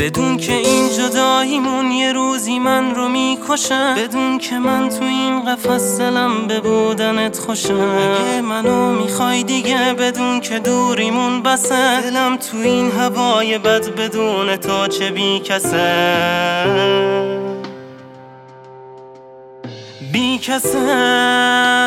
بدون که این جداییمون یه روزی من رو میکشه، بدون که من تو این قفس دلم به بودنت خوشه. اگه منو میخوای دیگه بدون که دوریمون بسه، دلم تو این هوای بد بدون تو چه بی کسه، بی کسه.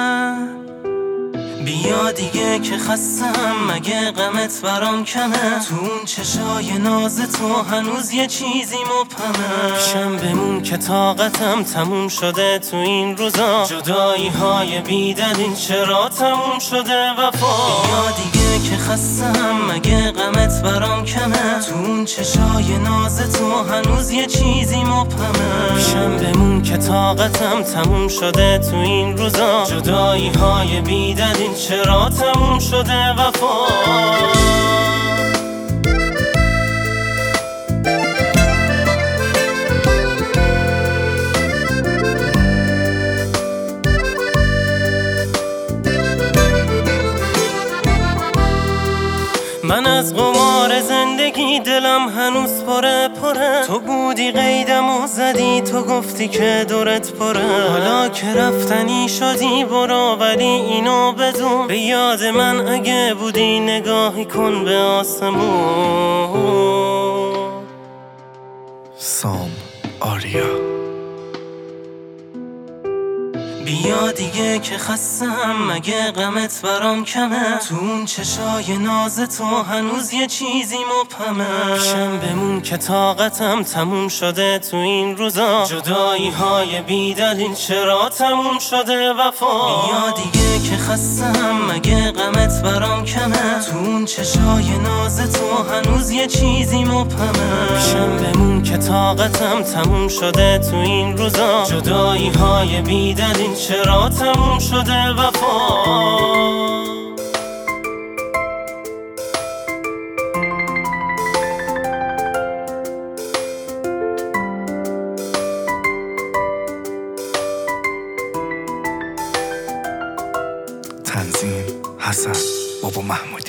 بیا دیگه که خستم، مگه غمت برام کمه؟ تو اون چشای ناز تو هنوز یه چیزی مبهمه. پیشم بمون که طاقتم تموم شده تو این روزا، جدایی های بیدلیل چرا تموم شده وفا. بیا دیگه که خستم، مگه غمت برام کمه؟ تو اون چشای ناز تو هنوز یه چیزی مبهمه. پیشم بمون که طاقتم تموم شده تو این روزا، جدایی های بیدلیل چرا تموم شده وفا. من از قمار زندگی دلم هنوز پره پره، تو بودی قیدم و زدی، تو گفتی که دورت پره. حالا که رفتنی شدی برو، ولی اینو بدون به یاد من اگه بودی نگاهی کن به آسمون. سام آریا. بیا دیگه که خستم، مگه غمت برام کمه؟ تو اون چشای ناز تو هنوز یه چیزی مبهمه. پیشم بمون که طاقتم تموم شده تو این روزا، جدایی های بیدلیل چرا تموم شده وفا. بیا دیگه که خستم، مگه غمت برام کمه؟ تو اون چشای ناز تو هنوز یه چیزی مبهمه. پیشم بمون که طاقتم تموم شده تو این روزا، جدایی های بیدلیل چرا تموم شده وفا. تنظیم حسن بابا محمودی.